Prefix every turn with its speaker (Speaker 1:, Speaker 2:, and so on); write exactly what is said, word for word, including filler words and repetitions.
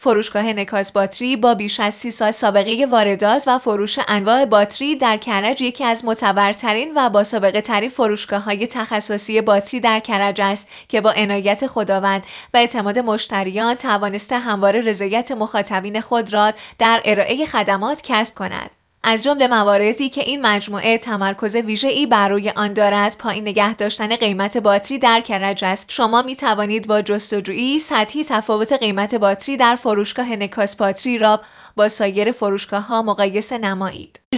Speaker 1: فروشگاه نکاس باتری با بیش از سی سال سابقه واردات و فروش انواع باتری در کرج یکی از معتبرترین و با سابقه ترین فروشگاه‌های تخصصی باتری در کرج است که با عنایت خداوند و اعتماد مشتریان توانسته همواره رضایت مخاطبین خود را در ارائه خدمات کسب کند. از جمله مواردی که این مجموعه تمرکز ویژه‌ای بر روی آن دارد، پایین نگه داشتن قیمت باتری در کرج است. شما می توانید با جستجویی سطحی تفاوت قیمت باتری در فروشگاه نکاس باتری را با سایر فروشگاه‌ها مقایسه نمایید.